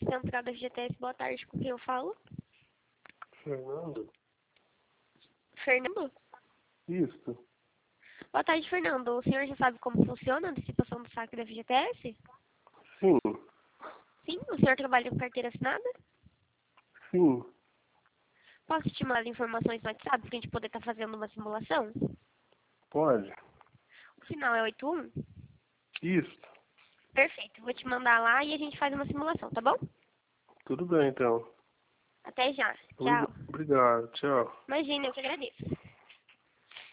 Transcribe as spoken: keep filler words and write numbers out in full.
central da F G T S, boa tarde, com quem eu falo? Fernando? Fernando? Isso. Boa tarde, Fernando. O senhor já sabe como funciona a antecipação do saque da F G T S? Sim. Sim, o senhor trabalha com carteira assinada? Sim. Posso te mandar informações no WhatsApp para a gente poder estar fazendo uma simulação? Pode? O final é oito um? Isso. Perfeito, vou te mandar lá e a gente faz uma simulação, tá bom? Tudo bem, então. Até já. Obri- Tchau. Obrigado. Tchau. Imagina, eu que agradeço.